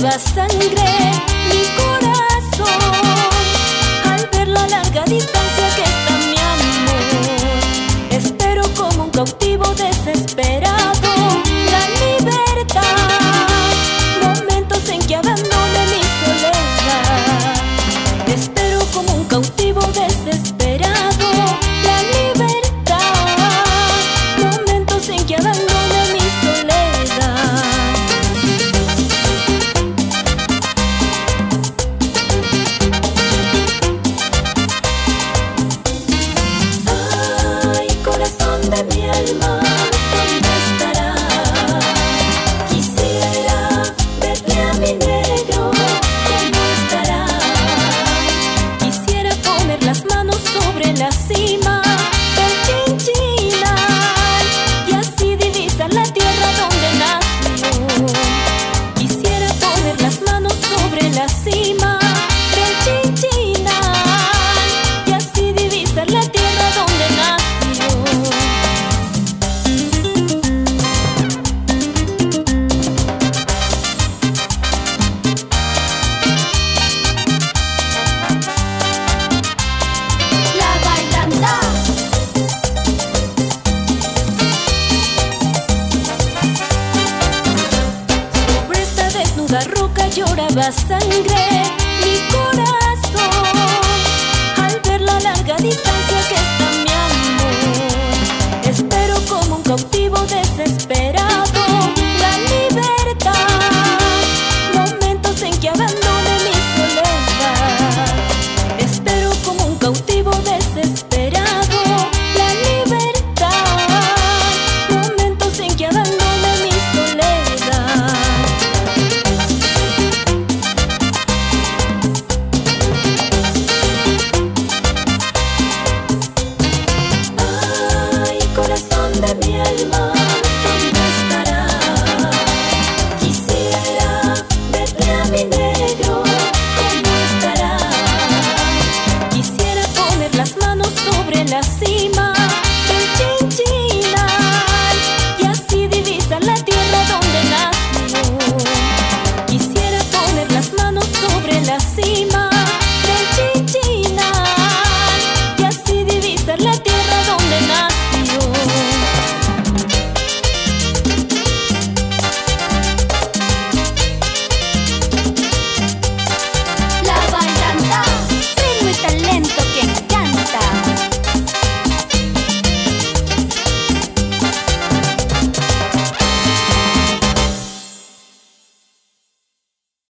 lloraba sangre mi corazón al ver la larga distancia que está mi amor. Espero como un cautivo desesperado la libertad, momentos en que abandone mi soledad. Espero como un cautivo desesperado la libertad, momentos en que abandone mi soledad. Ay, corazón de mi alma, ¿dónde estará? Quisiera verle a mi negro, ¿cómo estará? Quisiera poner las manos sobre la cima del Chinchinal y así divisar la tierra donde nació. Quisiera poner las manos sobre la cima del Chinchinal y así divisar la tierra donde nació. La bailanta. Sobre esta desnuda roca lloraba sangre